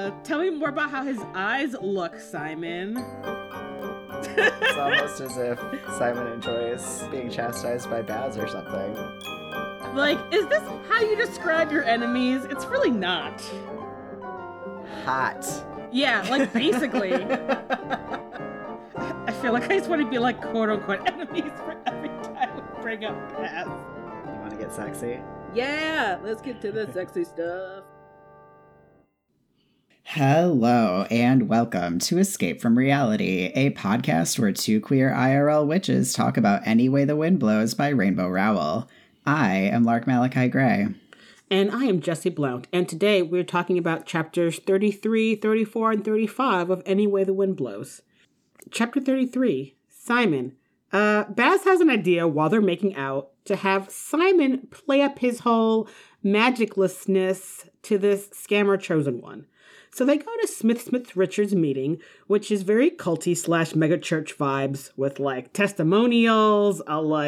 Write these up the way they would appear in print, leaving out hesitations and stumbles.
Tell me more about how his eyes look, Simon. It's almost as if Simon enjoys being chastised by Baz or something. Like, is this how you describe your enemies? It's really not. Hot. Yeah, like, basically. I feel like I just want to be like, quote-unquote, enemies for every time we bring up Baz. You want to get sexy? Yeah, let's get to the sexy stuff. Hello, and welcome to Escape from Reality, a podcast where two queer IRL witches talk about Any Way the Wind Blows by Rainbow Rowell. I am Lark Malachi Gray. And I am Jessie Blount, and today we're talking about chapters 33, 34, and 35 of Any Way the Wind Blows. Chapter 33, Simon. Baz has an idea while they're making out to have Simon play up his whole magiclessness to this scammer chosen one. So they go to Smith Richards' meeting, which is very culty / megachurch vibes with like testimonials,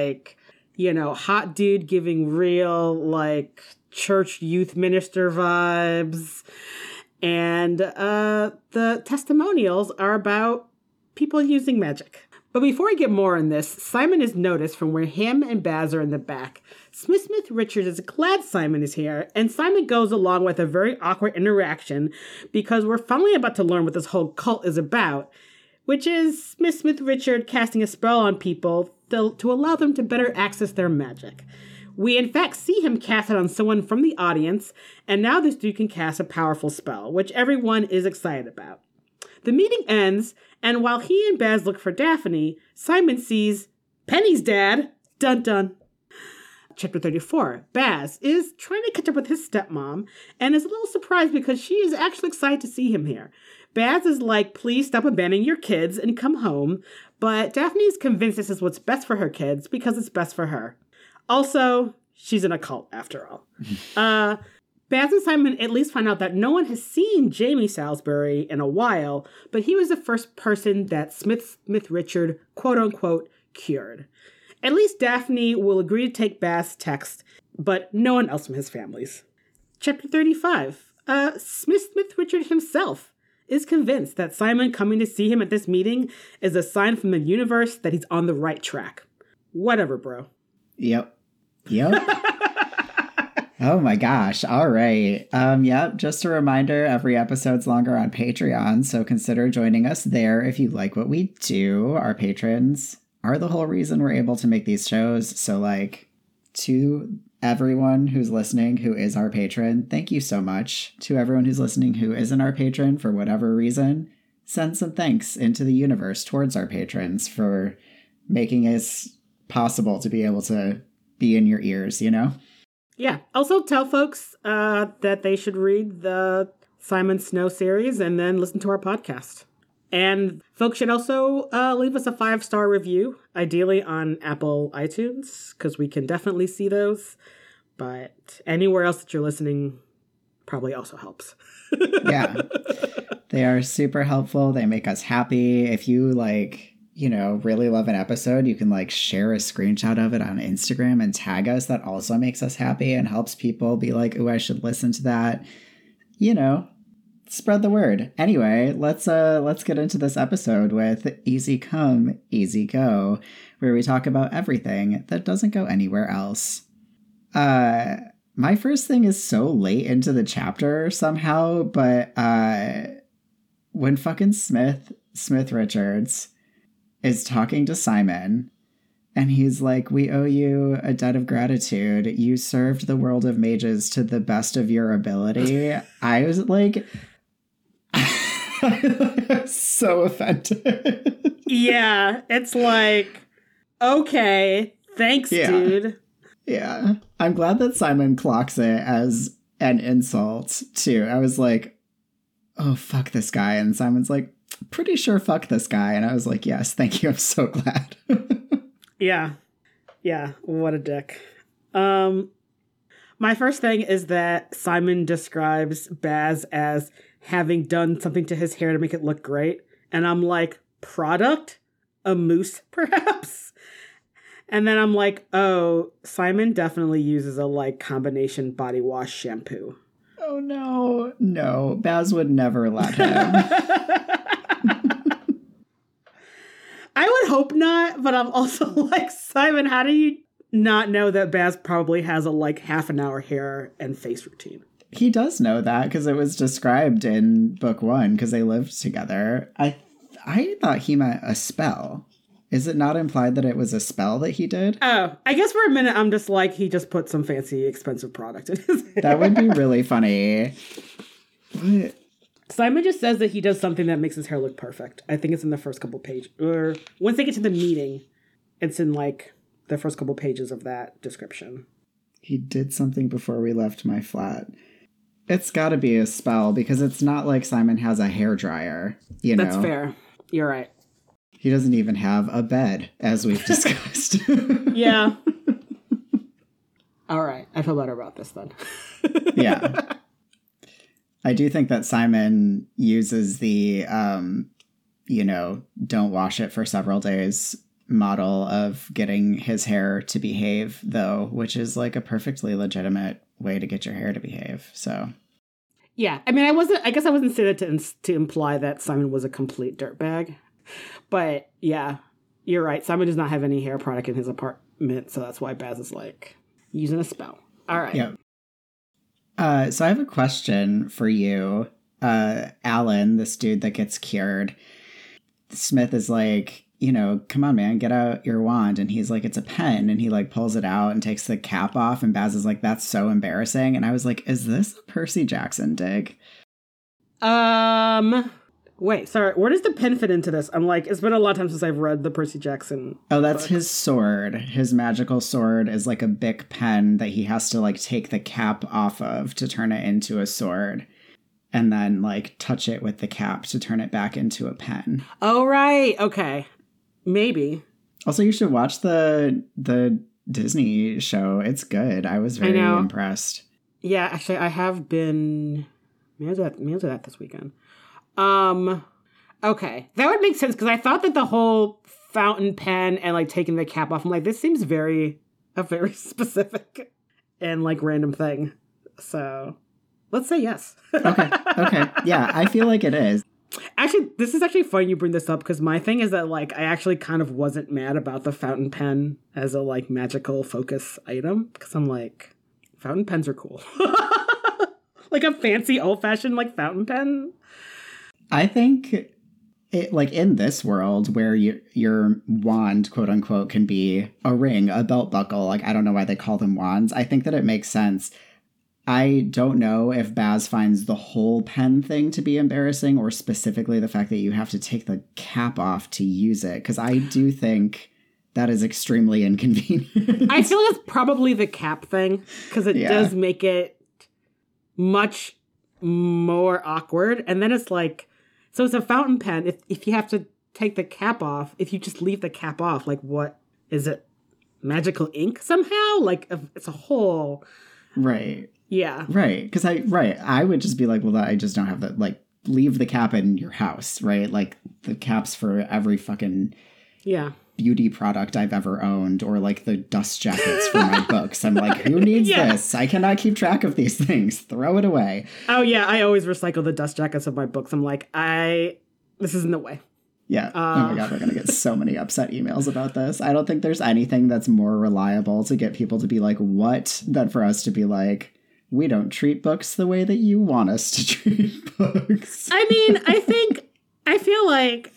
hot dude giving real like church youth minister vibes. And the testimonials are about people using magic. But before I get more on this, Simon is noticed from where him and Baz are in the back. Smith Richards is glad Simon is here, and Simon goes along with a very awkward interaction because we're finally about to learn what this whole cult is about, which is Smith Richard casting a spell on people to allow them to better access their magic. We in fact see him cast it on someone from the audience, and now this dude can cast a powerful spell, which everyone is excited about. The meeting ends, and while he and Baz look for Daphne, Simon sees Penny's dad. Dun dun. Chapter 34. Baz is trying to catch up with his stepmom and is a little surprised because she is actually excited to see him here. Baz is like, please stop abandoning your kids and come home, but Daphne is convinced this is what's best for her kids because it's best for her. Also, she's in a cult after all. Baz and Simon at least find out that no one has seen Jamie Salisbury in a while, but he was the first person that Smith Richard, quote-unquote, cured. At least Daphne will agree to take Baz's text, but no one else from his families. Chapter 35. Smith Richard himself is convinced that Simon coming to see him at this meeting is a sign from the universe that he's on the right track. Whatever, bro. Yep. Oh my gosh. All right. Just a reminder, every episode's longer on Patreon, so consider joining us there if you like what we do. Our patrons are the whole reason we're able to make these shows. So to everyone who's listening who is our patron, thank you so much. To everyone who's listening who isn't our patron for whatever reason, send some thanks into the universe towards our patrons for making it possible to be able to be in your ears, you know? Yeah. Also tell folks that they should read the Simon Snow series and then listen to our podcast. And folks should also leave us a 5-star review, ideally on Apple iTunes, because we can definitely see those. But anywhere else that you're listening probably also helps. Yeah. They are super helpful. They make us happy. If you really love an episode, you can share a screenshot of it on Instagram and tag us. That also makes us happy and helps people be like, oh, I should listen to that. Spread the word. Anyway, let's get into this episode with Easy Come, Easy Go, where we talk about everything that doesn't go anywhere else. My first thing is so late into the chapter somehow, but when fucking Smith Richards is talking to Simon, and he's like, we owe you a debt of gratitude. You served the world of mages to the best of your ability. I was like, I'm so offended. Yeah, it's like, okay, thanks, dude. Yeah. I'm glad that Simon clocks it as an insult, too. I was like, oh, fuck this guy. And Simon's like, pretty sure fuck this guy. And I was like, yes, thank you. I'm so glad. Yeah, what a dick. My first thing is that Simon describes Baz as having done something to his hair to make it look great. And I'm like, product? A mousse, perhaps? And then I'm like, oh, Simon definitely uses a combination body wash shampoo. Oh, no. No, Baz would never let him. I would hope not, but I'm also like, Simon, how do you not know that Baz probably has a like half an hour hair and face routine? He does know that because it was described in book 1 because they lived together. I thought he meant a spell. Is it not implied that it was a spell that he did? Oh, I guess for a minute I'm just like, he just put some fancy, expensive product in his hair. That would be really funny. What? Simon just says that he does something that makes his hair look perfect. I think it's in the first couple pages. Or once they get to the meeting, it's in like the first couple pages of that description. He did something before we left my flat. It's got to be a spell because it's not like Simon has a hairdryer, you know? That's fair. You're right. He doesn't even have a bed, as we've discussed. Yeah. All right. I feel better about this then. Yeah. I do think that Simon uses the, don't wash it for several days model of getting his hair to behave, though, which is like a perfectly legitimate way to get your hair to behave. So, yeah. I mean, I guess I wasn't saying that to imply that Simon was a complete dirtbag. But yeah, you're right. Simon does not have any hair product in his apartment, so that's why Baz is like using a spell. All right. Yeah. So I have a question for you. Alan, this dude that gets cured. Smith is like, come on, man, get out your wand. And he's like, it's a pen. And he like pulls it out and takes the cap off. And Baz is like, that's so embarrassing. And I was like, is this a Percy Jackson dig? Wait, sorry. Where does the pen fit into this? I'm like, it's been a long time since I've read the Percy Jackson. Oh, that's books. His sword. His magical sword is like a big pen that he has to like take the cap off of to turn it into a sword. And then like touch it with the cap to turn it back into a pen. Oh, right. Okay. Maybe. Also, you should watch the Disney show. It's good. I was very impressed. Yeah, actually, I have been... Maybe I'll do that this weekend. Okay. That would make sense, because I thought that the whole fountain pen and, like, taking the cap off, I'm like, this seems a very specific and, like, random thing. So, let's say yes. Okay. Yeah, I feel like it is. Actually, this is actually fun you bring this up, because my thing is that, like, I actually kind of wasn't mad about the fountain pen as a, like, magical focus item, because I'm like, fountain pens are cool. Like a fancy old-fashioned, like, fountain pen. I think, it, like, in this world where your wand, quote-unquote, can be a ring, a belt buckle, like, I don't know why they call them wands, I think that it makes sense. I don't know if Baz finds the whole pen thing to be embarrassing or specifically the fact that you have to take the cap off to use it, because I do think that is extremely inconvenient. I feel it's probably the cap thing, because it does make it much more awkward. And then it's like, so it's a fountain pen. If you have to take the cap off, if you just leave the cap off, like, what is it? Magical ink somehow? Like, it's a whole... Right. Yeah. Right. Because I would just be like, well, I just don't have that. Like, leave the cap in your house, right? Like, the caps for every fucking beauty product I've ever owned, or like the dust jackets for my books. I'm like, who needs this? I cannot keep track of these things. Throw it away. Oh, yeah. I always recycle the dust jackets of my books. I'm like, this isn't the way. Yeah. Oh my God, we're going to get so many upset emails about this. I don't think there's anything that's more reliable to get people to be like, what, than for us to be like, we don't treat books the way that you want us to treat books. I mean, I feel like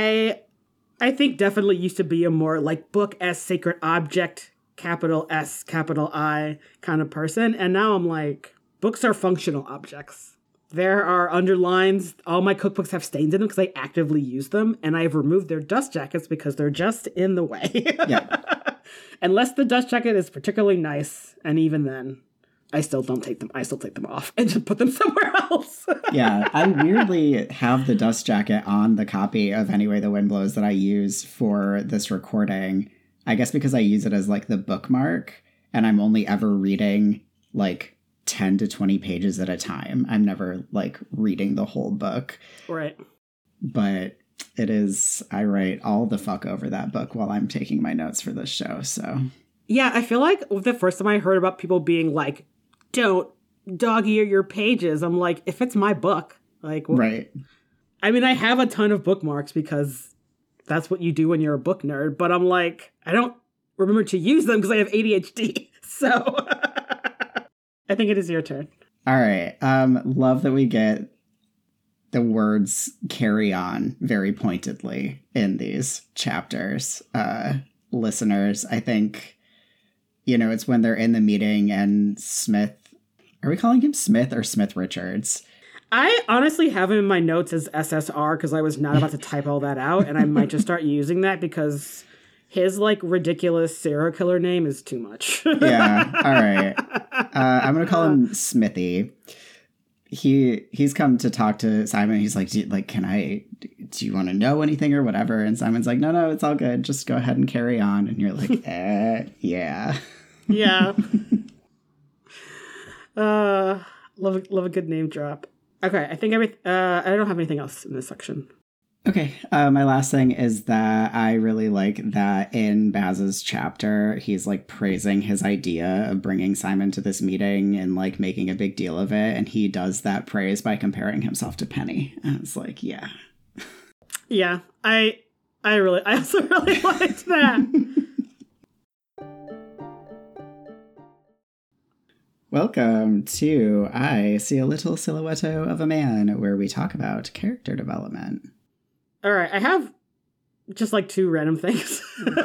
I think definitely used to be a more like book as sacred object, capital S, capital I kind of person. And now I'm like, books are functional objects. There are underlines. All my cookbooks have stains in them because I actively use them. And I've removed their dust jackets because they're just in the way. Yeah. Unless the dust jacket is particularly nice. And even then, I still don't take them. I still take them off and just put them somewhere else. Yeah, I weirdly have the dust jacket on the copy of Any Way the Wind Blows that I use for this recording. I guess because I use it as like the bookmark, and I'm only ever reading like 10 to 20 pages at a time. I'm never like reading the whole book. Right. But it is, I write all the fuck over that book while I'm taking my notes for this show, so. Yeah, I feel like the first time I heard about people being like, don't dog-ear your pages. I'm like, if it's my book, like, Right. I mean, I have a ton of bookmarks because that's what you do when you're a book nerd, but I'm like, I don't remember to use them because I have ADHD. So I think it is your turn. All right. Love that we get the words carry on very pointedly in these chapters. Listeners, I think, it's when they're in the meeting and Smith, are we calling him Smith or Smith Richards? I honestly have him in my notes as SSR because I was not about to type all that out, and I might just start using that because his, like, ridiculous serial killer name is too much. Yeah, all right. I'm going to call him Smithy. He's come to talk to Simon. He's like, do you want to know anything or whatever? And Simon's like, no, it's all good. Just go ahead and carry on. And you're like, yeah. Yeah. Love a good name drop. Okay, I think I don't have anything else in this section. Okay, my last thing is that I really like that in Baz's chapter, he's like praising his idea of bringing Simon to this meeting and like making a big deal of it. And he does that praise by comparing himself to Penny. And it's like, yeah. Yeah, I also really liked that. Welcome to I See a Little Silhouetto of a Man, where we talk about character development. All right, I have just like two random things.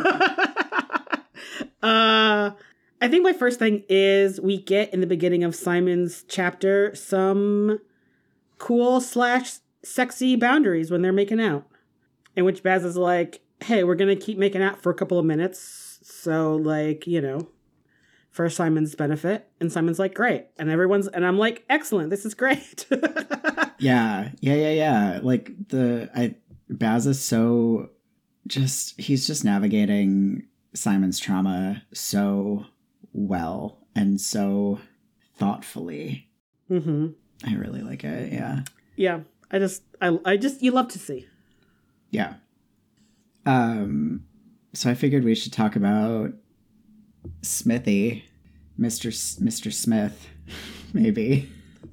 I think my first thing is we get in the beginning of Simon's chapter some cool / sexy boundaries when they're making out. In which Baz is like, hey, we're going to keep making out for a couple of minutes. So like, for Simon's benefit. And Simon's like, great. And I'm like, excellent. This is great. Yeah. Like Baz is so he's just navigating Simon's trauma so well and so thoughtfully. Mm-hmm. I really like it. Yeah. Yeah. I just, you love to see. Yeah. So I figured we should talk about Smithy, Mr. Smith, maybe.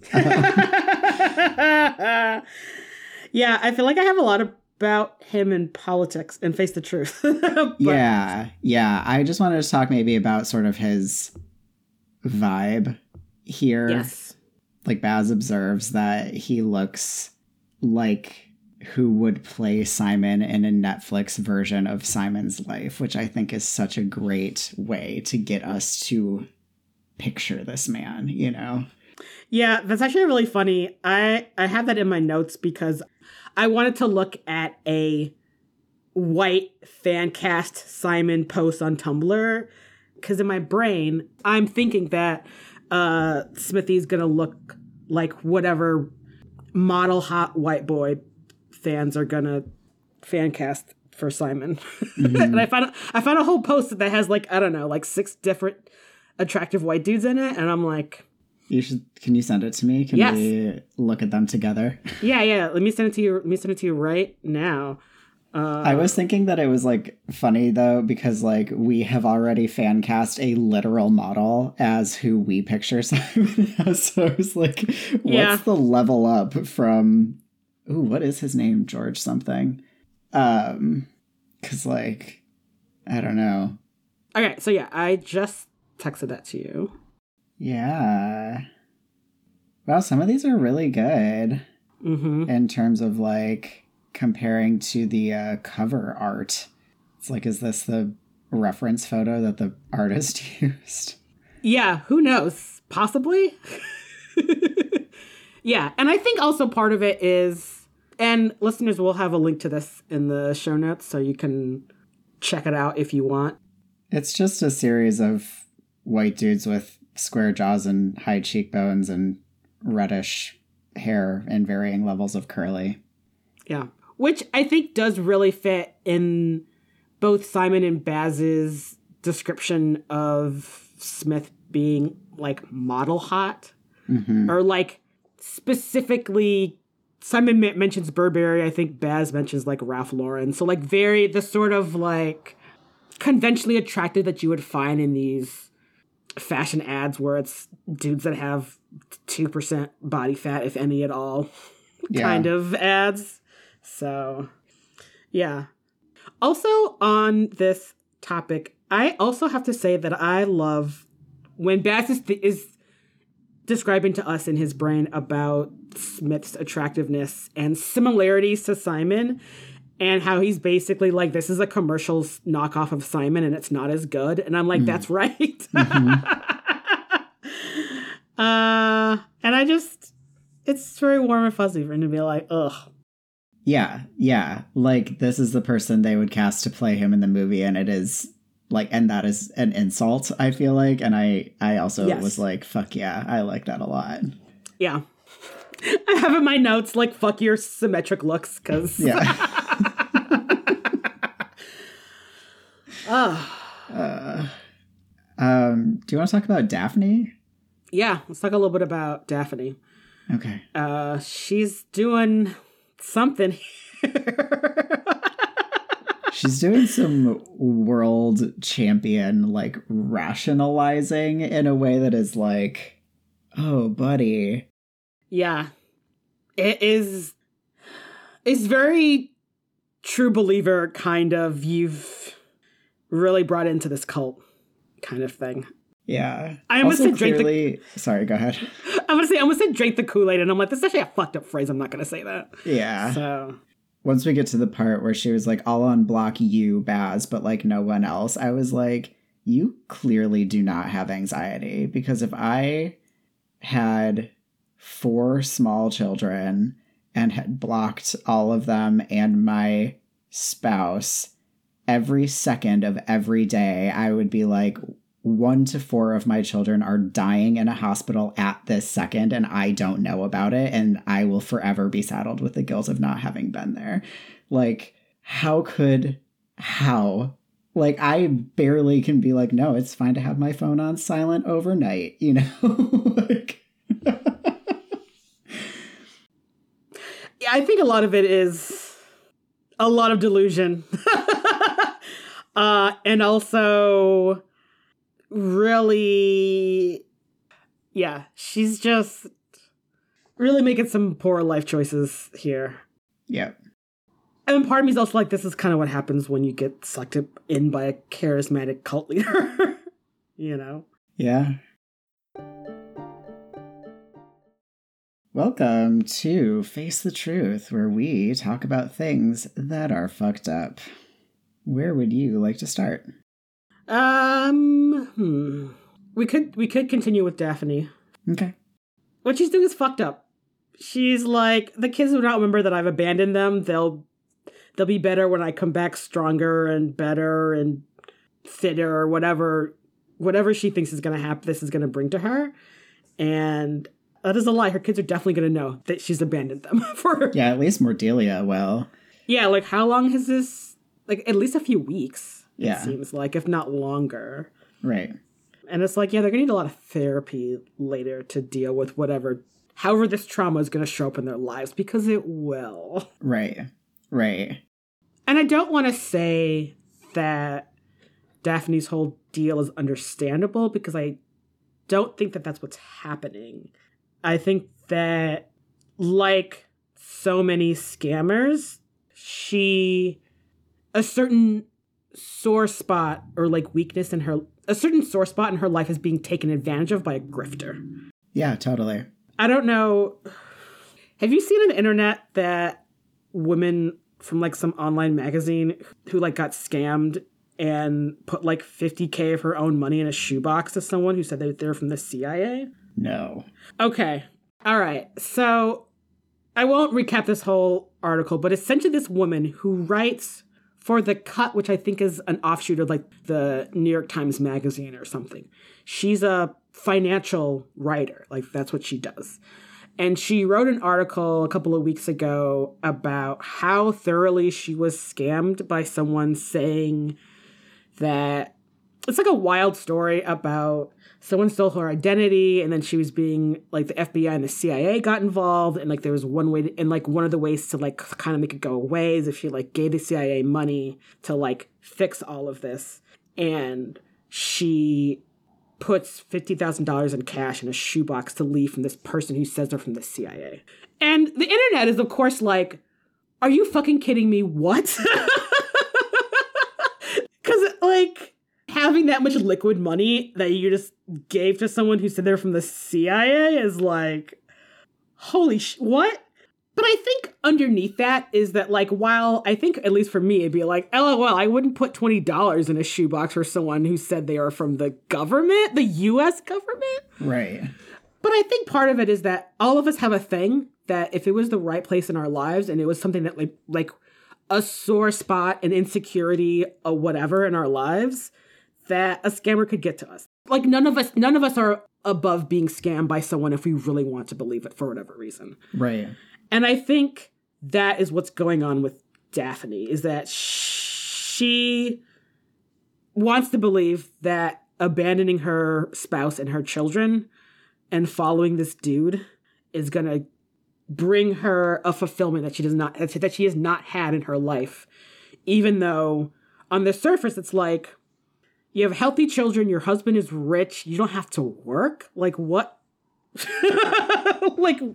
Yeah, I feel like I have a lot about him in politics and Face the Truth. Yeah. I just wanted to talk maybe about sort of his vibe here. Yes. Like Baz observes that he looks like who would play Simon in a Netflix version of Simon's life, which I think is such a great way to get us to picture this man, Yeah, that's actually really funny. I have that in my notes because I wanted to look at a white fan cast Simon post on Tumblr because in my brain, I'm thinking that Smithy's going to look like whatever model hot white boy fans are going to fan cast for Simon. Mm-hmm. And I found a whole post that has like, I don't know, like 6 different attractive white dudes in it. And I'm like, can you send it to me? Can yes. we look at them together? Yeah. Let me send it to you right now. I was thinking that it was like funny though, because like we have already fan cast a literal model as who we picture Simon as. So I was like, what's the level up from, what is his name? George something. 'Cause like, I don't know. Okay. So yeah, I just texted that to you. Yeah. Wow, some of these are really good in terms of like comparing to the cover art. It's like, is this the reference photo that the artist used? Yeah, who knows? Possibly. Yeah, and I think also part of it is, and listeners will have a link to this in the show notes so you can check it out if you want. It's just a series of white dudes with square jaws and high cheekbones and reddish hair in varying levels of curly. Yeah. Which I think does really fit in both Simon and Baz's description of Smith being like model hot. Mm-hmm. Or like specifically, Simon mentions Burberry. I think Baz mentions like Ralph Lauren. So like the sort of like conventionally attractive that you would find in these fashion ads where it's dudes that have 2% body fat, if any at all, Yeah. kind of ads. So, yeah. Also, on this topic, I also have to say that I love when Baz is describing to us in his brain about Smith's attractiveness and similarities to Simon, and how he's basically like, this is a commercial knockoff of Simon and it's not as good. And I'm like, that's right. And I just, it's very warm and fuzzy for him to be like, ugh. Yeah. Like, this is the person they would cast to play him in the movie, and it is like, and that is an insult, I feel like. And I also was like, fuck yeah, I like that a lot. Yeah. I have in my notes, like, fuck your symmetric looks, because... Yeah. Do you want to talk about Daphne? Yeah, let's talk a little bit about Daphne. Okay. She's doing something. She's doing some world champion, like, rationalizing in a way that is like, oh, buddy. Yeah. It is... It's very true believer kind of, you've really brought into this cult kind of thing. Yeah. I almost also said drink clearly... Sorry, go ahead. I almost said drink the Kool-Aid, and I'm like, this is actually a fucked up phrase. I'm not going to say that. Yeah. So... Once we get to the part where she was like, I'll unblock you, Baz, but like no one else, I was like, you clearly do not have anxiety. Because if I had 4 small children and had blocked all of them and my spouse every second of every day, I would be like, 1 to 4 of my children are dying in a hospital at this second, and I don't know about it, and I will forever be saddled with the guilt of not having been there. Like, how? Like, I barely can be like, no, it's fine to have my phone on silent overnight, you know? Like... Yeah, I think a lot of it is a lot of delusion. And also... really, yeah, she's just really making some poor life choices here. Yeah. And part of me is also like, this is kind of what happens when you get selected in by a charismatic cult leader, you know? Yeah. Welcome to Face the Truth, where we talk about things that are fucked up. Where would you like to start? We could continue with Daphne. Okay. What she's doing is fucked up. She's like, the kids will not remember that I've abandoned them. They'll be better when I come back stronger and better and fitter or whatever she thinks is going to happen, this is going to bring to her. And that is a lie. Her kids are definitely going to know that she's abandoned them for... Yeah, at least Mordelia will. Yeah, like, how long has this... Like, at least a few weeks, yeah. It seems like, if not longer. Right. And it's like, yeah, they're going to need a lot of therapy later to deal with however this trauma is going to show up in their lives, because it will. Right. And I don't want to say that Daphne's whole deal is understandable, because I don't think that that's what's happening. I think that, like so many scammers, a certain sore spot or like weakness in her, a certain sore spot in her life is being taken advantage of by a grifter. Yeah, totally. I don't know. Have you seen on the internet that women from like some online magazine who like got scammed and put like $50,000 of her own money in a shoebox to someone who said that they were from the CIA? No. Okay. All right. So I won't recap this whole article, but essentially this woman who writes for The Cut, which I think is an offshoot of like the New York Times Magazine or something. She's a financial writer. Like, that's what she does. And she wrote an article a couple of weeks ago about how thoroughly she was scammed by someone saying that it's like a wild story about someone stole her identity, and then she was being like, the FBI and the CIA got involved, and like there was one way and like one of the ways to like kind of make it go away is if she like gave the CIA money to like fix all of this. And she puts $50,000 in cash in a shoebox to leave from this person who says they're from the CIA. And the internet is, of course, like, are you fucking kidding me? What? Because, like, having that much liquid money that you just gave to someone who said they're from the CIA is like, holy what? But I think underneath that is that, like, while I think, at least for me, it'd be like, LOL, I wouldn't put $20 in a shoebox for someone who said they are from the government, the U.S. government. Right. But I think part of it is that all of us have a thing that if it was the right place in our lives and it was something that like a sore spot, an insecurity, or whatever in our lives, that a scammer could get to us. Like none of us are above being scammed by someone if we really want to believe it for whatever reason. Right. And I think that is what's going on with Daphne, is that she wants to believe that abandoning her spouse and her children and following this dude is going to bring her a fulfillment that she has not had in her life. Even though on the surface, it's like, you have healthy children, your husband is rich, you don't have to work. Like what? Like,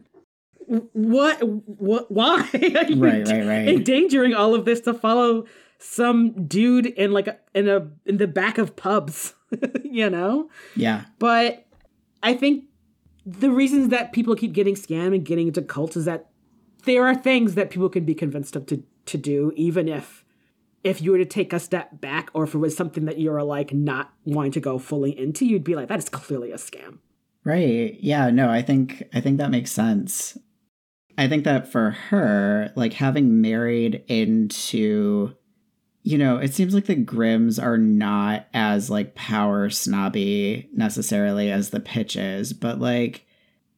what, why are you right. endangering all of this to follow some dude in the back of pubs, you know? Yeah. But I think the reasons that people keep getting scammed and getting into cults is that there are things that people can be convinced of to do, even if you were to take a step back, or if it was something that you're like not wanting to go fully into, you'd be like, that is clearly a scam. Right. Yeah, no, I think that makes sense. I think that for her, like having married into, you know, it seems like the Grimms are not as like power snobby necessarily as the Pitches, but like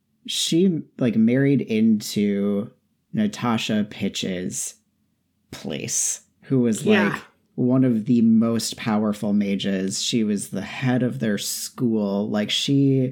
she like married into Natasha Pitch's place, who was like one of the most powerful mages. She was the head of their school. Like she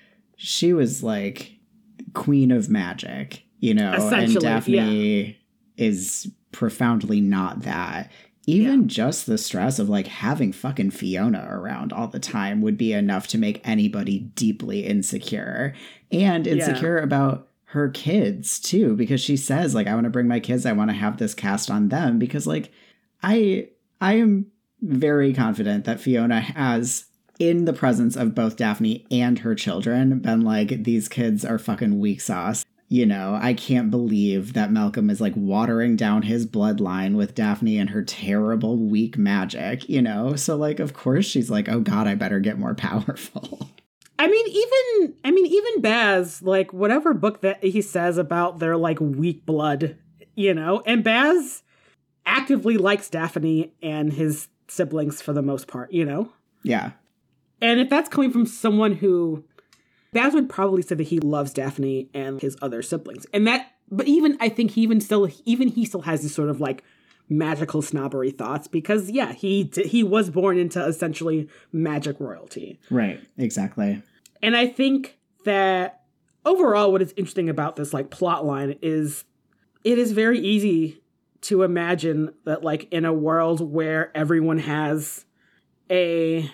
was like queen of magic, you know, and Daphne is profoundly not that. Even just the stress of like having fucking Fiona around all the time would be enough to make anybody deeply insecure, and insecure about her kids too, because she says like, I want to bring my kids, I want to have this cast on them, because like I am very confident that Fiona has, in the presence of both Daphne and her children, been like, these kids are fucking weak sauce. You know, I can't believe that Malcolm is like watering down his bloodline with Daphne and her terrible weak magic, you know? So like, of course she's like, oh God, I better get more powerful. I mean, even Baz, like whatever book that he says about their like weak blood, you know, and Baz actively likes Daphne and his siblings for the most part, you know? Yeah. And if that's coming from someone who, Baz would probably say that he loves Daphne and his other siblings. And that, but even, I think he still has this sort of like magical snobbery thoughts, because he was born into essentially magic royalty. Right, exactly. And I think that overall what is interesting about this like plot line is it is very easy to imagine that like in a world where everyone has a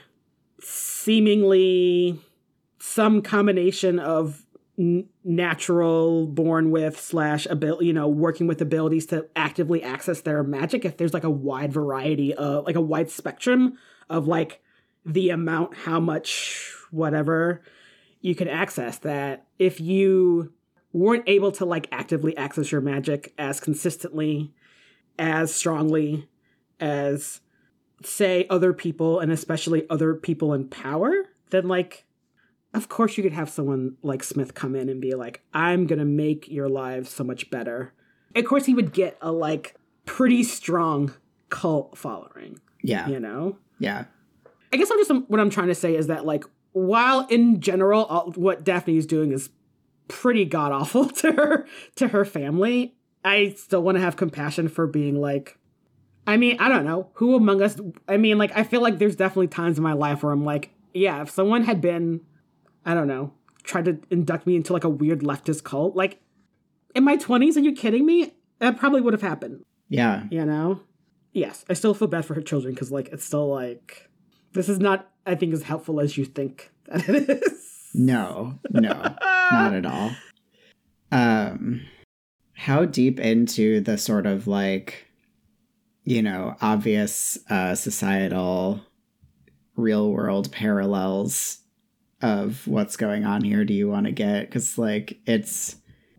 seemingly some combination of natural born with / ability, you know, working with abilities to actively access their magic, if there's like a wide variety of like a wide spectrum of like the amount, how much, whatever you can access, that if you weren't able to like actively access your magic as consistently, as strongly as say other people, and especially other people in power, then like, of course you could have someone like Smith come in and be like, I'm going to make your lives so much better. Of course he would get a like pretty strong cult following. Yeah. You know? Yeah. I guess what I'm trying to say is that like, while in general, what Daphne is doing is pretty god awful to her family, I still want to have compassion for being like, I mean, I don't know, who among us, I mean, like, I feel like there's definitely times in my life where I'm like, yeah, if someone had been, I don't know, tried to induct me into like a weird leftist cult, like in my 20s, are you kidding me? That probably would have happened. Yeah. You know? Yes, I still feel bad for her children because like, it's still like, This is not, I think, as helpful as you think that it is. No, not at all. How deep into the sort of like, obvious societal real world parallels of what's going on here do you want to get? Because like it's,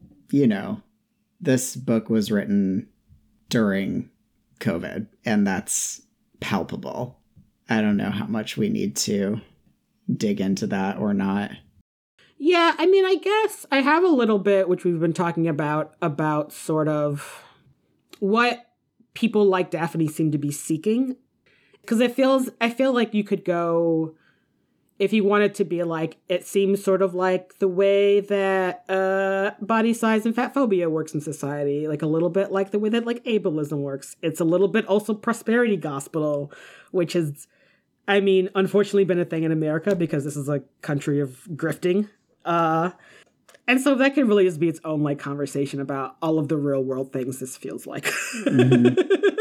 this book was written during COVID, and that's palpable. I don't know how much we need to dig into that or not. Yeah, I mean, I guess I have a little bit, which we've been talking about sort of what people like Daphne seem to be seeking. Because I feel like you could go, if you wanted to be like, it seems sort of like the way that body size and fat phobia works in society, like a little bit like the way that like ableism works. It's a little bit also prosperity gospel, which has, I mean, unfortunately been a thing in America because this is a country of grifting. And so that could really just be its own like conversation about all of the real world things this feels like. Mm-hmm.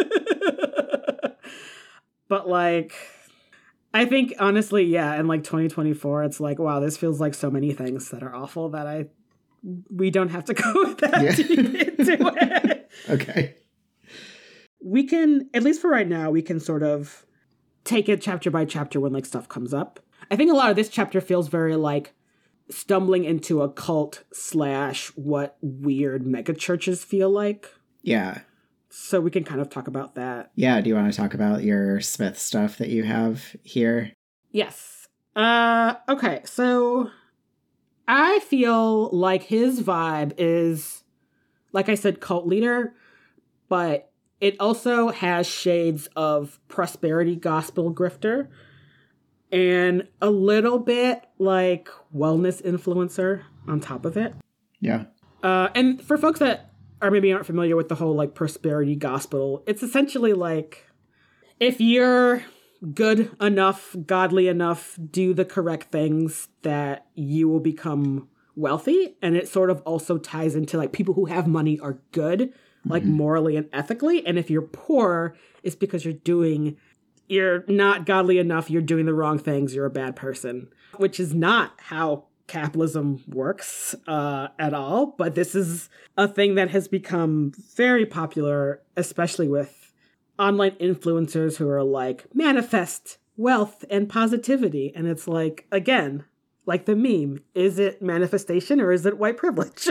But like, I think honestly, yeah, in like 2024, it's like, wow, this feels like so many things that are awful that we don't have to go that deep into it. Okay. We can, at least for right now, we can sort of take it chapter by chapter when like stuff comes up. I think a lot of this chapter feels very like stumbling into a cult / what weird mega churches feel like. Yeah. So we can kind of talk about that. Yeah. Do you want to talk about your Smith stuff that you have here? Yes. Okay. So I feel like his vibe is, like I said, cult leader, but it also has shades of prosperity gospel grifter and a little bit like wellness influencer on top of it. Yeah. And for folks that or maybe aren't familiar with the whole like prosperity gospel, it's essentially like if you're good enough, godly enough, do the correct things, that you will become wealthy. And it sort of also ties into like people who have money are good, like morally and ethically. And if you're poor, it's because you're not godly enough, you're doing the wrong things, you're a bad person, which is not how capitalism works at all. But this is a thing that has become very popular, especially with online influencers who are like, manifest wealth and positivity. And it's like, again, like the meme, is it manifestation or is it white privilege?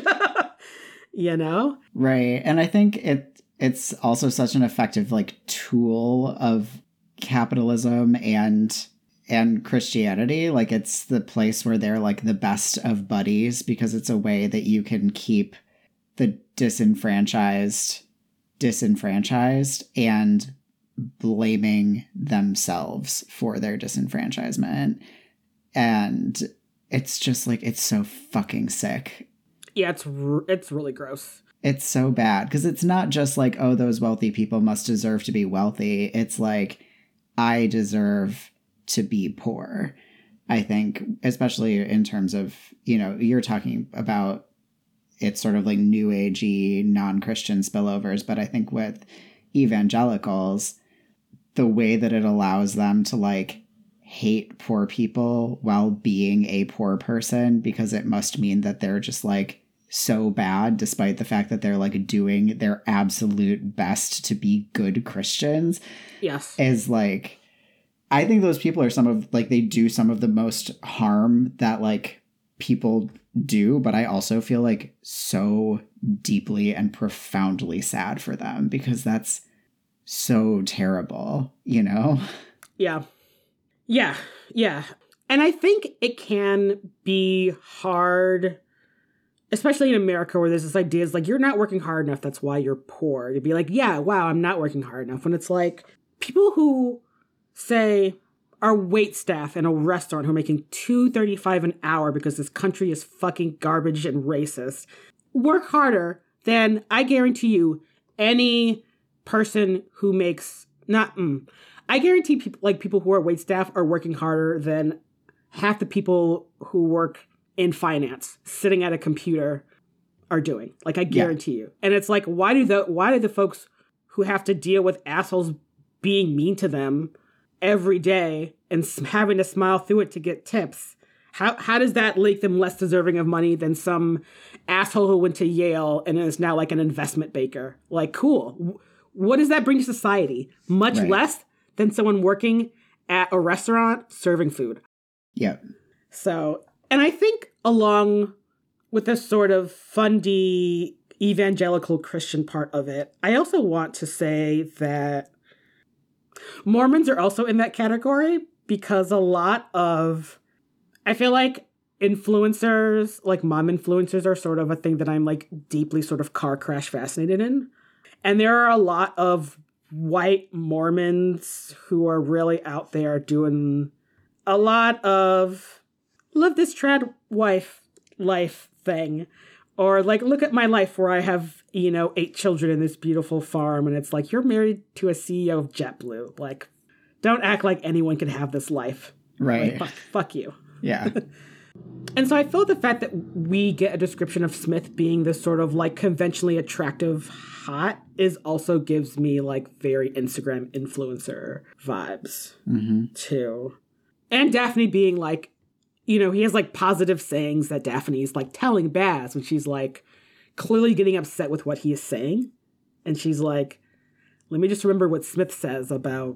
Right. And I think it's also such an effective like tool of capitalism and Christianity. Like it's the place where they're like the best of buddies, because it's a way that you can keep the disenfranchised and blaming themselves for their disenfranchisement. And it's just like, it's so fucking sick. Yeah, it's really gross. It's so bad because it's not just like, oh, those wealthy people must deserve to be wealthy. It's like, I deserve to be poor. I think, especially in terms of, you're talking about it's sort of like new agey, non-Christian spillovers. But I think with evangelicals, the way that it allows them to like hate poor people while being a poor person, because it must mean that they're just like so bad, despite the fact that they're like doing their absolute best to be good Christians. Yes. Is like, I think those people are they do some of the most harm that like people do, but I also feel like so deeply and profoundly sad for them because that's so terrible, Yeah. Yeah. Yeah. And I think it can be hard, especially in America, where there's this idea is like, you're not working hard enough, that's why you're poor. To be like, yeah, wow, I'm not working hard enough. When it's like people who say are wait staff in a restaurant who are making $2.35 an hour because this country is fucking garbage and racist, work harder than, I guarantee you, any person who makes I guarantee people who are wait staff are working harder than half the people who work in finance sitting at a computer are doing. Like, I guarantee you. And it's like, why do the folks who have to deal with assholes being mean to them every day and having to smile through it to get tips. How does that make them less deserving of money than some asshole who went to Yale and is now like an investment banker? Like, cool. What does that bring to society? Much less than someone working at a restaurant serving food. Yep. So, and I think along with this sort of fundy evangelical Christian part of it, I also want to say that Mormons are also in that category because a lot of, I feel like influencers, like mom influencers, are sort of a thing that I'm like deeply sort of car crash fascinated in. And there are a lot of white Mormons who are really out there doing a lot of live this trad wife life thing. Or like, look at my life where I have, 8 children in this beautiful farm. And it's like, you're married to a CEO of JetBlue. Like, don't act like anyone can have this life. Right. Like, fuck you. Yeah. And so I feel the fact that we get a description of Smith being this sort of like conventionally attractive hot is also gives me like very Instagram influencer vibes too. And Daphne being like, he has like positive sayings that Daphne's like telling Baz when she's like clearly getting upset with what he is saying. And she's like, let me just remember what Smith says about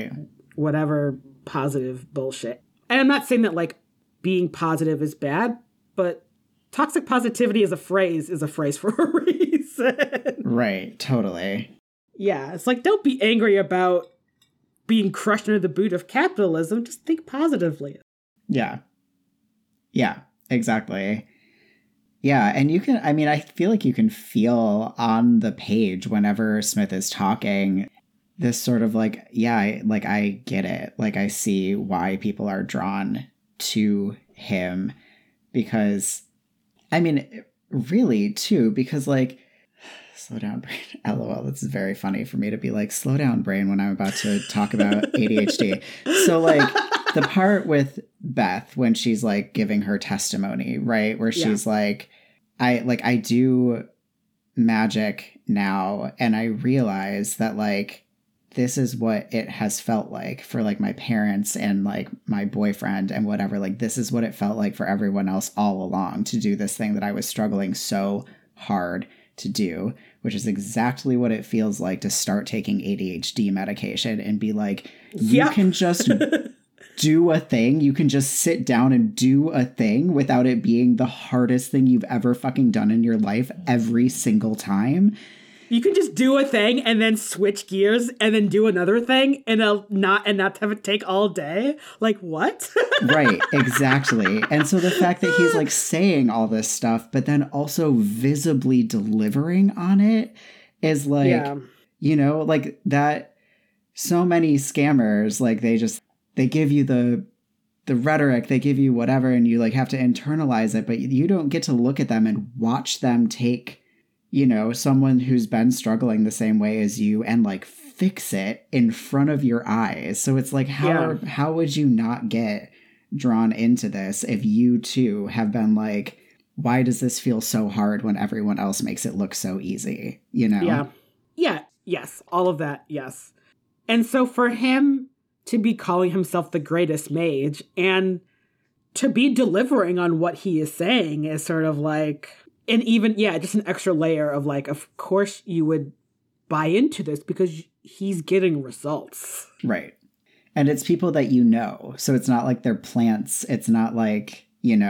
whatever positive bullshit. And I'm not saying that like being positive is bad, but toxic positivity is a phrase for a reason. Right, totally. Yeah, it's like, don't be angry about being crushed under the boot of capitalism. Just think positively. Yeah. Yeah, exactly. Yeah, and I feel like you can feel on the page whenever Smith is talking this sort of like, I get it. Like, I see why people are drawn to him because, really, too, because, like, slow down, brain. LOL, this is very funny for me to be like, slow down, brain, when I'm about to talk about ADHD. So, like, the part with Beth when she's, like, giving her testimony, right, where she's like, I do magic now, and I realize that, like, this is what it has felt like for like my parents and like my boyfriend and whatever. Like, this is what it felt like for everyone else all along to do this thing that I was struggling so hard to do, which is exactly what it feels like to start taking ADHD medication and be like, you can just do a thing. You can just sit down and do a thing without it being the hardest thing you've ever fucking done in your life every single time. You can just do a thing and then switch gears and then do another thing and not have it take all day. Like, what? Right, exactly. And so the fact that he's like saying all this stuff, but then also visibly delivering on it is like, like that. So many scammers, like they give you the rhetoric, they give you whatever, and you like have to internalize it, but you don't get to look at them and watch them take, someone who's been struggling the same way as you and like fix it in front of your eyes. So it's like, how would you not get drawn into this if you too have been like, why does this feel so hard when everyone else makes it look so easy? Yeah. Yes. All of that. Yes. And so for him to be calling himself the greatest mage and to be delivering on what he is saying is sort of like, and even, just an extra layer of like, of course you would buy into this because he's getting results. Right. And it's people that so it's not like they're plants. It's not like,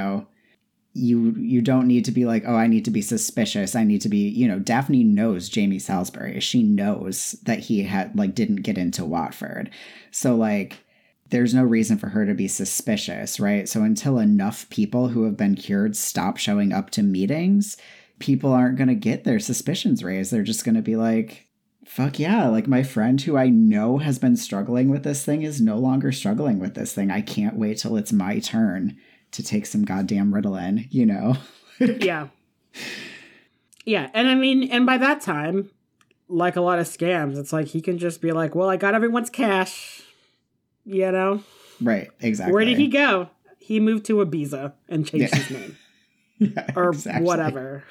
you don't need to be like, oh, I need to be suspicious. I need to be, Daphne knows Jamie Salisbury. She knows that he didn't get into Watford. So like, there's no reason for her to be suspicious, right? So until enough people who have been cured stop showing up to meetings, people aren't going to get their suspicions raised. They're just going to be like, fuck yeah, like my friend who I know has been struggling with this thing is no longer struggling with this thing. I can't wait till it's my turn to take some goddamn Ritalin, Yeah. Yeah, and and by that time, like a lot of scams, it's like he can just be like, well, I got everyone's cash. Right, exactly. Where did he go? He moved to Ibiza and changed his name. Or exactly. Whatever.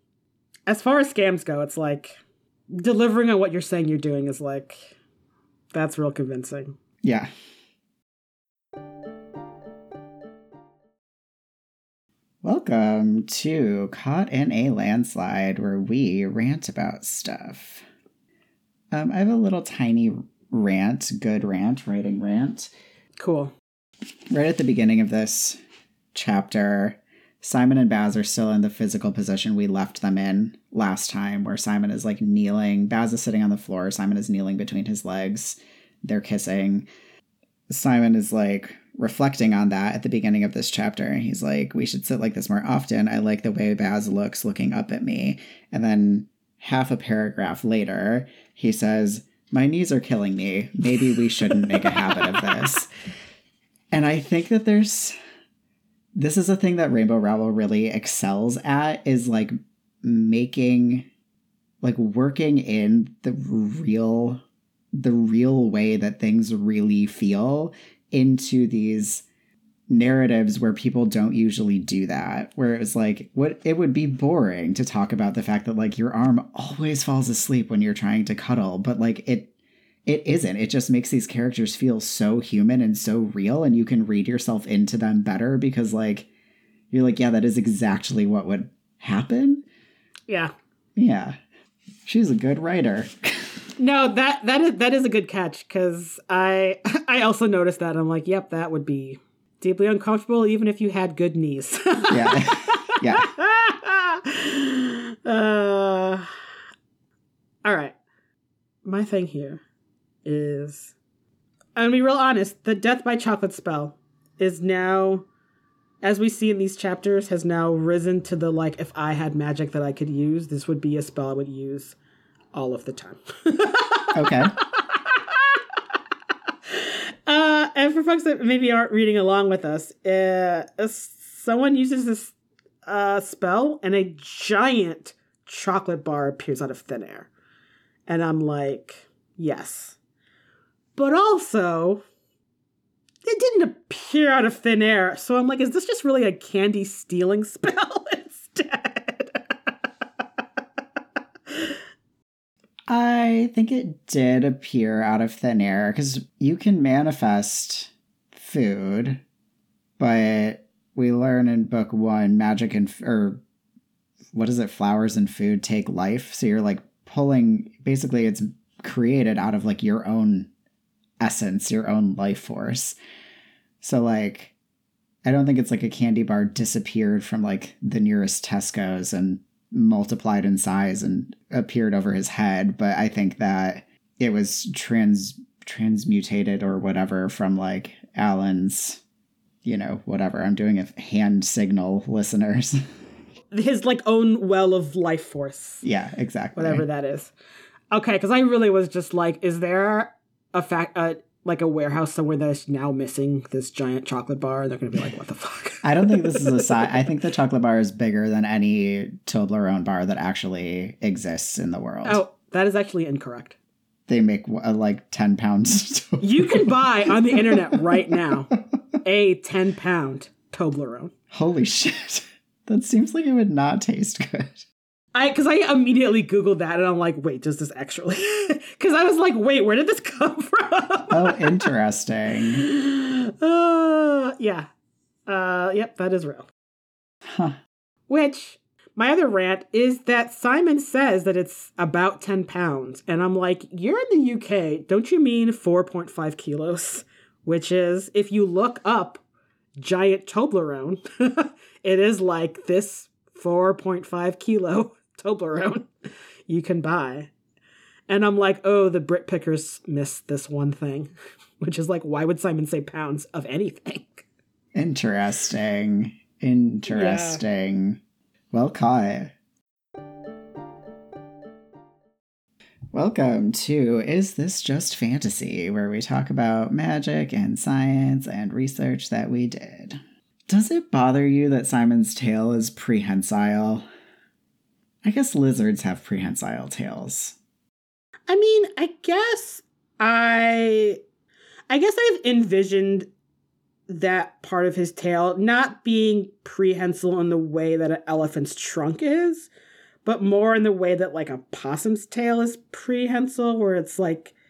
As far as scams go, it's like delivering on what you're saying you're doing is like, That's real convincing. Yeah. Welcome to Caught in a Landslide, where we rant about stuff. I have a little tiny rant, writing rant. Cool. Right at the beginning of this chapter, Simon and Baz are still in the physical position we left them in last time, where Simon is like kneeling. Baz is sitting on the floor. Simon is kneeling between his legs. They're kissing. Simon is like reflecting on that at the beginning of this chapter. He's like, we should sit like this more often. I like the way Baz looks looking up at me. And then half a paragraph later, he says, my knees are killing me. Maybe we shouldn't make a habit of this. And I think that this is a thing that Rainbow Rowell really excels at, is like making, like working in the real way that things really feel into these narratives where people don't usually do that, where it was like, what, it would be boring to talk about the fact that like your arm always falls asleep when you're trying to cuddle, but like it isn't. It just makes these characters feel so human and so real, and you can read yourself into them better because like you're like, yeah, that is exactly what would happen. Yeah. She's a good writer. No, that is a good catch, because I also noticed that. I'm like, yep, that would be deeply uncomfortable even if you had good knees. Yeah. All right. My thing here is, I'm gonna be real honest, the death by chocolate spell is now, as we see in these chapters, has now risen to the like, if I had magic that I could use, this would be a spell I would use all of the time. Okay. And for folks that maybe aren't reading along with us, someone uses this spell and a giant chocolate bar appears out of thin air. And I'm like, yes. But also, it didn't appear out of thin air. So I'm like, is this just really a candy stealing spell instead? I think it did appear out of thin air, because you can manifest food, but we learn in book 1, magic and, or what is it, flowers and food take life. So you're like pulling, basically it's created out of like your own essence, your own life force. So like, I don't think it's like a candy bar disappeared from like the nearest Tesco's and multiplied in size and appeared over his head, but I think that it was transmutated or whatever from like Alan's, whatever. I'm doing a hand signal, listeners. His like own well of life force. Yeah, exactly. Whatever that is. Okay, because I really was just like, is there like a warehouse somewhere that's now missing this giant chocolate bar? And they're going to be like, what the fuck? I don't think this is a size. I think the chocolate bar is bigger than any Toblerone bar that actually exists in the world. Oh, that is actually incorrect. They make like 10 pounds. You can buy on the internet right now a 10-pound Toblerone. Holy shit. That seems like it would not taste good. Because I immediately Googled that and I'm like, wait, does this actually? Because I was like, wait, where did this come from? Oh, interesting. Yeah. Yep, that is real. Huh. Which, my other rant is that Simon says that it's about 10 pounds. And I'm like, you're in the UK. Don't you mean 4.5 kilos? Which is, if you look up giant Toblerone, it is like this 4.5 kilo Toblerone you can buy. And I'm like, oh, the Brit pickers missed this one thing, which is like, why would Simon say pounds of anything? Interesting. Yeah. Well caught. Welcome to Is This Just Fantasy, where we talk about magic and science and research that we did. Does it bother you that Simon's tail is prehensile? I guess lizards have prehensile tails. I mean, I guess I've envisioned that part of his tail not being prehensile in the way that an elephant's trunk is, but more in the way that like a possum's tail is prehensile, where it's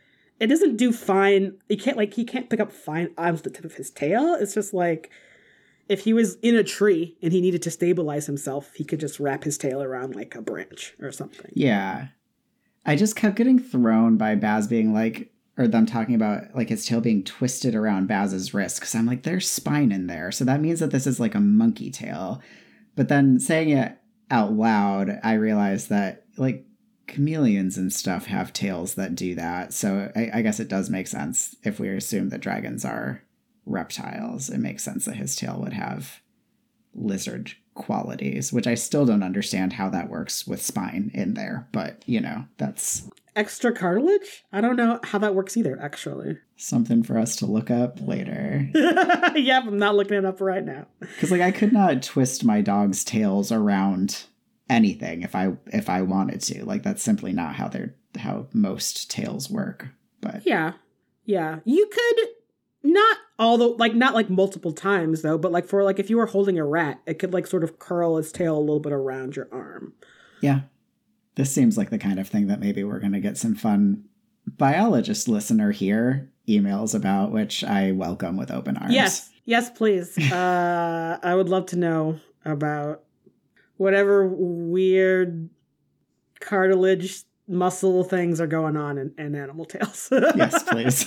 it doesn't do fine. He can't pick up fine items with the tip of his tail. It's just like if he was in a tree and he needed to stabilize himself, he could just wrap his tail around like a branch or something. Yeah. I just kept getting thrown by Baz being like, or them talking about like his tail being twisted around Baz's wrist. Cause I'm like, there's spine in there. So that means that this is like a monkey tail. But then saying it out loud, I realized that like chameleons and stuff have tails that do that. So I guess it does make sense if we assume that dragons are reptiles. It makes sense that his tail would have lizard qualities, which I still don't understand how that works with spine in there. But, you know, that's extra cartilage? I don't know how that works either, actually. something for us to look up later. Yep, I'm not looking it up right now. Because like I could not twist my dog's tails around anything if I wanted to. Like that's simply not how most tails work. But Yeah. You could not multiple times though, but like for like if you were holding a rat, it could like sort of curl its tail a little bit around your arm. yeah. This seems like the kind of thing that maybe we're going to get some fun biologist listener here emails about, which I welcome with open arms. Yes, please. I would love to know about whatever weird cartilage muscle things are going on in animal tails. Yes, please.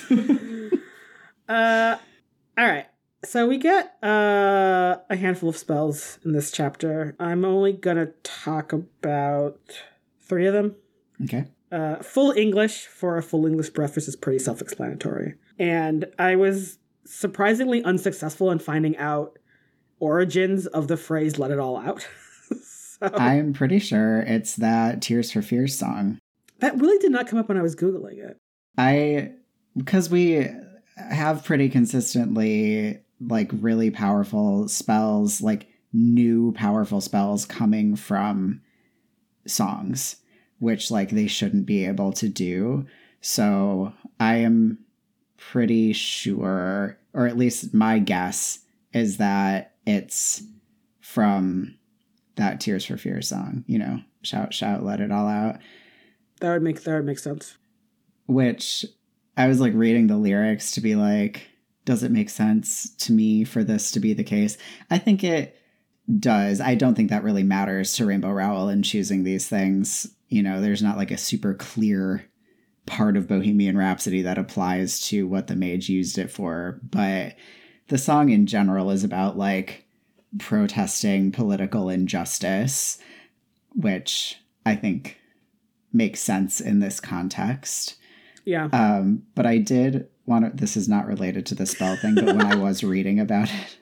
All right. So we get a handful of spells in this chapter. I'm only going to talk about 3 of them. Okay. Full English for a full English breakfast is pretty self-explanatory. And I was surprisingly unsuccessful in finding out origins of the phrase "let it all out." So, I'm pretty sure it's that Tears for Fears song. that really did not come up when I was Googling it. Because we have pretty consistently like really powerful spells, like new powerful spells coming from songs, which like they shouldn't be able to do. So I am pretty sure, or at least my guess is that it's from that Tears for Fears song, you know, shout, let it all out. That would make sense. Which I was like reading the lyrics to be like, does it make sense to me for this to be the case? I think it does. I don't think that really matters to Rainbow Rowell in choosing these things. You know, there's not like a super clear part of Bohemian Rhapsody that applies to what the mage used it for. But the song in general is about like protesting political injustice, which I think makes sense in this context. Yeah. But I did want to, this is not related to the spell thing, but when I was reading about it,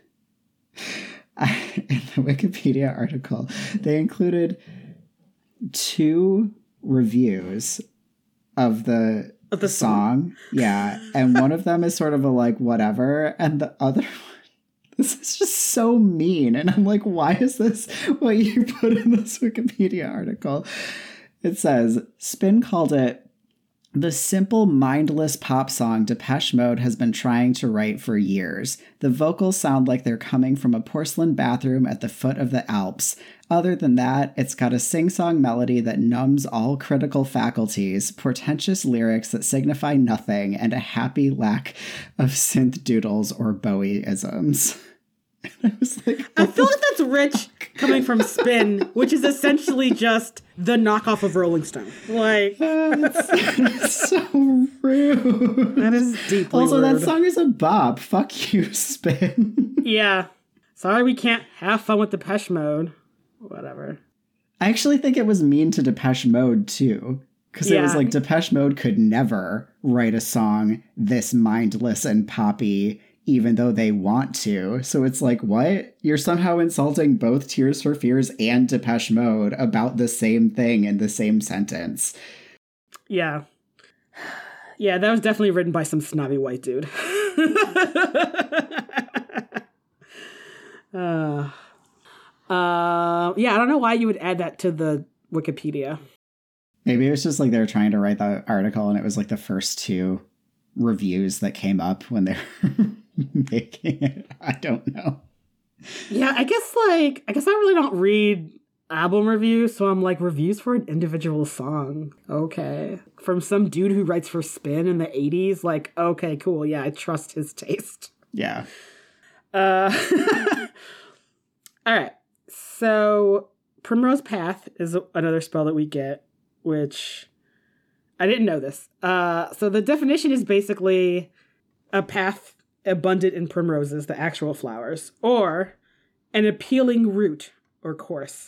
in the Wikipedia article, they included 2 reviews of the song. Yeah. And one of them is sort of a like, whatever. And the other one, this is just so mean. And I'm like, why is this what you put in this Wikipedia article? It says, Spin called it the simple, mindless pop song Depeche Mode has been trying to write for years. The vocals sound like they're coming from a porcelain bathroom at the foot of the Alps. Other than that, it's got a sing-song melody that numbs all critical faculties, portentous lyrics that signify nothing, and a happy lack of synth doodles or Bowie-isms. I was like, I feel like that's rich coming from Spin, which is essentially just the knockoff of Rolling Stone. Like, that's so rude. That is deeply also, rude. that song is a bop. Fuck you, Spin. Yeah. Sorry we can't have fun with Depeche Mode. Whatever. I actually think it was mean to Depeche Mode, too. Because it was Yeah. like Depeche Mode could never write a song this mindless and poppy, even though they want to. So it's like, what? You're somehow insulting both Tears for Fears and Depeche Mode about the same thing in the same sentence. Yeah. Yeah, that was definitely written by some snobby white dude. Yeah, I don't know why you would add that to the Wikipedia. Maybe it was just like they were trying to write the article and it was like the first 2 reviews that came up when they were making it. I don't know. Yeah, I guess I really don't read album review, so I'm like, reviews for an individual song. Okay. From some dude who writes for Spin in the 80s, like, okay, cool. Yeah, I trust his taste. Yeah. All right. So Primrose Path is another spell that we get, which I didn't know this. So the definition is basically a path abundant in primroses, the actual flowers, or an appealing route or course.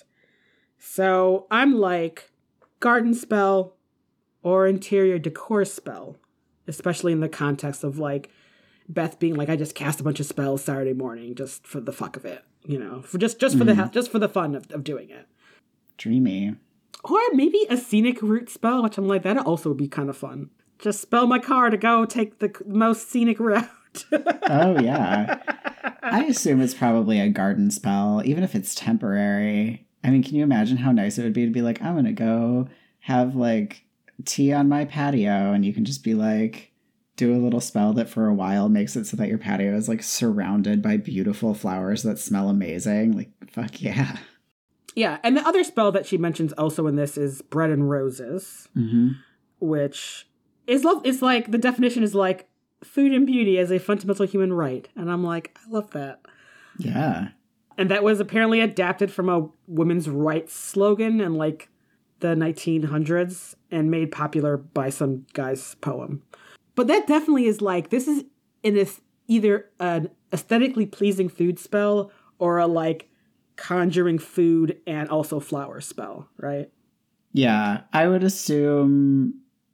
So I'm like, garden spell or interior decor spell, especially in the context of like Beth being like, I just cast a bunch of spells Saturday morning just for the fuck of it, you know, for just for the fun of doing it. Dreamy. Or maybe a scenic route spell, which I'm like, that'd also be kind of fun. Just spell my car to go take the most scenic route. Oh, yeah. I assume it's probably a garden spell, even if it's temporary. I mean, can you imagine how nice it would be to be like, I'm going to go have like tea on my patio, and you can just be like, do a little spell that for a while makes it so that your patio is like surrounded by beautiful flowers that smell amazing. Like, fuck yeah. Yeah, and the other spell that she mentions also in this is Bread and Roses, which is like, the definition is like food and beauty as a fundamental human right. And I'm like, I love that. Yeah. And that was apparently adapted from a women's rights slogan in like the 1900s and made popular by some guy's poem. But that definitely is like, this is either an aesthetically pleasing food spell or a like conjuring food and also flower spell, right? Yeah, I would assume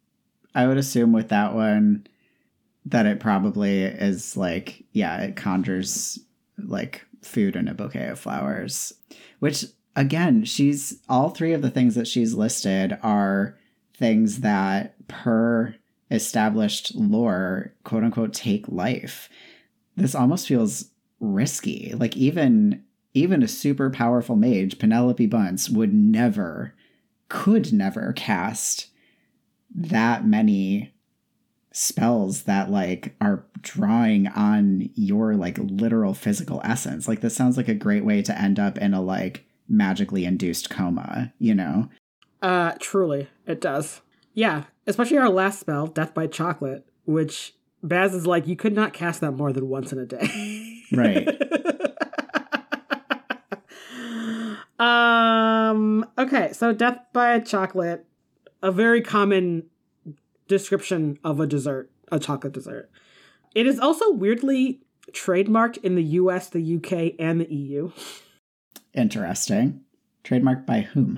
with that one that it probably is like, yeah, it conjures like food and a bouquet of flowers, which again, all three of the things that she's listed are things that per established lore, quote unquote, take life. This almost feels risky. Like even a super powerful mage, Penelope Bunce, could never cast that many spells that like are drawing on your like literal physical essence. Like this sounds like a great way to end up in a like magically induced coma, you know? Truly, it does. Yeah, especially our last spell, Death by Chocolate, which Baz is like, you could not cast that more than once in a day. Right. Okay, so Death by Chocolate, a very common description of a dessert, a chocolate dessert. It is also weirdly trademarked in the US, the UK, and the EU. Interesting. Trademarked by whom?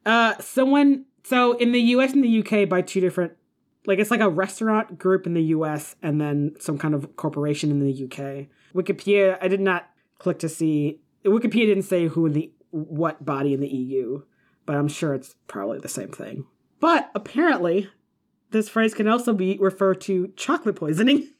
So in the US and the UK by two different, like it's like a restaurant group in the US and then some kind of corporation in the UK. Wikipedia, I did not click to see, Wikipedia didn't say what body in the EU, but I'm sure it's probably the same thing. But apparently, this phrase can also refer to chocolate poisoning.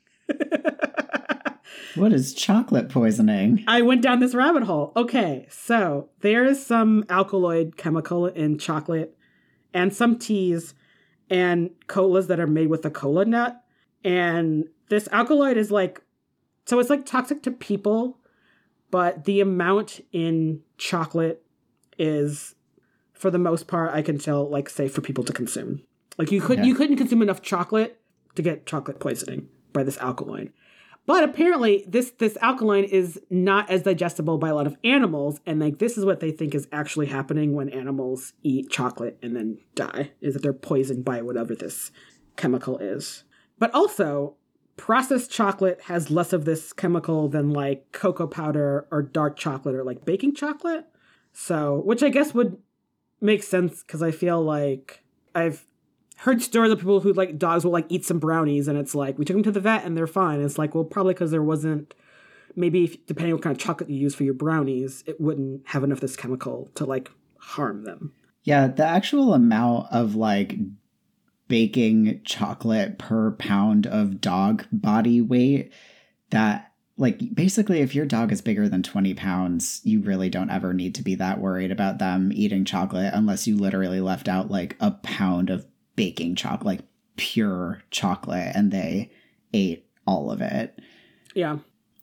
What is chocolate poisoning? I went down this rabbit hole. Okay, so there is some alkaloid chemical in chocolate and some teas and colas that are made with a cola nut. And this alkaloid is like, so it's like toxic to people, but the amount in chocolate is, for the most part, I can tell, like safe for people to consume. Like you couldn't consume enough chocolate to get chocolate poisoning by this alkaline. But apparently this alkaline is not as digestible by a lot of animals, and like this is what they think is actually happening when animals eat chocolate and then die, is that they're poisoned by whatever this chemical is. But also, processed chocolate has less of this chemical than like cocoa powder or dark chocolate or like baking chocolate. So, which I guess would make sense because I feel like I've heard stories of people who like dogs will like eat some brownies and it's like, we took them to the vet and they're fine. And it's like, well, probably because there wasn't, maybe depending on what kind of chocolate you use for your brownies, it wouldn't have enough of this chemical to like harm them. Yeah, the actual amount of like baking chocolate per pound of dog body weight, that like basically if your dog is bigger than 20 pounds, you really don't ever need to be that worried about them eating chocolate unless you literally left out like a pound of baking chocolate, like pure chocolate, and they ate all of it. Yeah.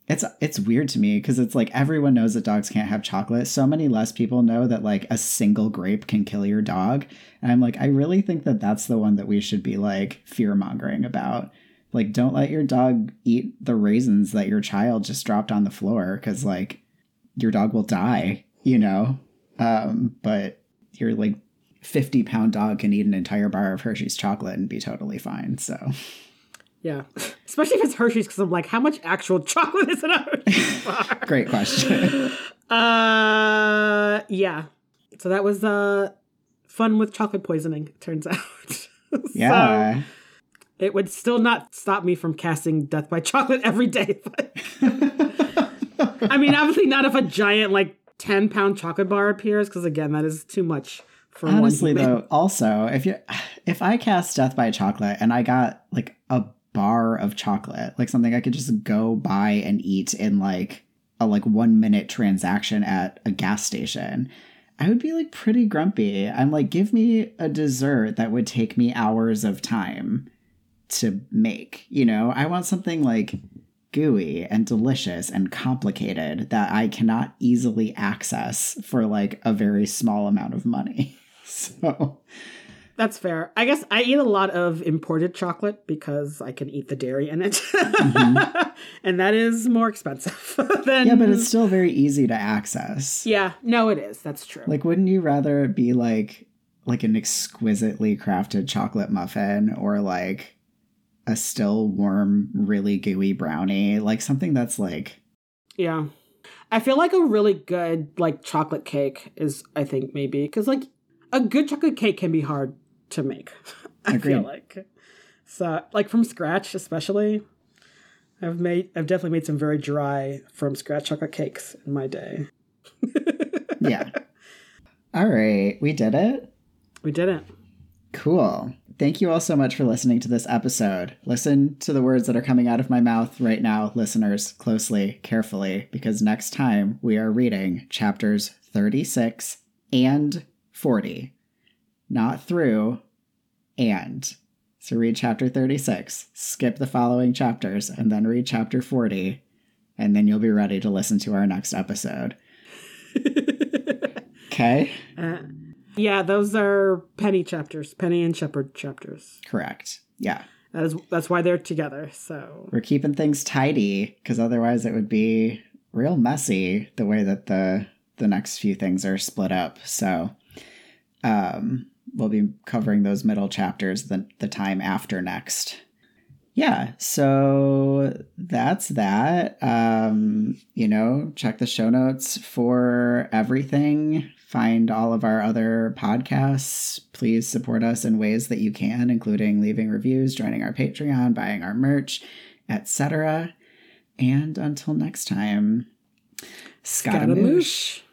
It's weird to me because it's like everyone knows that dogs can't have chocolate. So many less people know that like a single grape can kill your dog. And I'm like, I really think that that's the one that we should be like fear mongering about. Like, don't let your dog eat the raisins that your child just dropped on the floor because like your dog will die, you know? But your like 50-pound dog can eat an entire bar of Hershey's chocolate and be totally fine. So. Yeah, especially if it's Hershey's, because I'm like, how much actual chocolate is in a Hershey's bar? Great question. Yeah. So that was fun with chocolate poisoning, it turns out. Yeah. So it would still not stop me from casting Death by Chocolate every day. But I mean, obviously not if a giant, like, 10-pound chocolate bar appears, because again, that is too much for honestly, one human. though, also, if I cast Death by Chocolate and I got, like, a bar of chocolate, like something I could just go buy and eat in like a 1 minute transaction at a gas station, I would be like pretty grumpy. I'm like, give me a dessert that would take me hours of time to make, you know? I want something like gooey and delicious and complicated that I cannot easily access for like a very small amount of money. So that's fair. I guess I eat a lot of imported chocolate because I can eat the dairy in it. Mm-hmm. And that is more expensive than... Yeah, but it's still very easy to access. Yeah, no, it is. That's true. Like, wouldn't you rather it be like an exquisitely crafted chocolate muffin or like a still warm, really gooey brownie? Like something that's like... Yeah. I feel like a really good like chocolate cake is, I think, maybe, because like a good chocolate cake can be hard to make. I Agreed. feel like. So like from scratch, especially, I've definitely made some very dry from scratch chocolate cakes in my day. Yeah. All right. We did it. We did it. Cool. Thank you all so much for listening to this episode. Listen to the words that are coming out of my mouth right now, listeners, closely, carefully, because next time we are reading chapters 36 and 40. Not through, and. So read chapter 36, skip the following chapters, and then read chapter 40, and then you'll be ready to listen to our next episode. Okay? Yeah, those are Penny chapters, Penny and Shepherd chapters. Correct. Yeah. That's why they're together. So we're keeping things tidy, because otherwise it would be real messy the way that the next few things are split up. So we'll be covering those middle chapters the time after next. Yeah, so that's that. Check the show notes for everything. Find all of our other podcasts. Please support us in ways that you can, including leaving reviews, joining our Patreon, buying our merch, etc. And until next time, Scaramouche.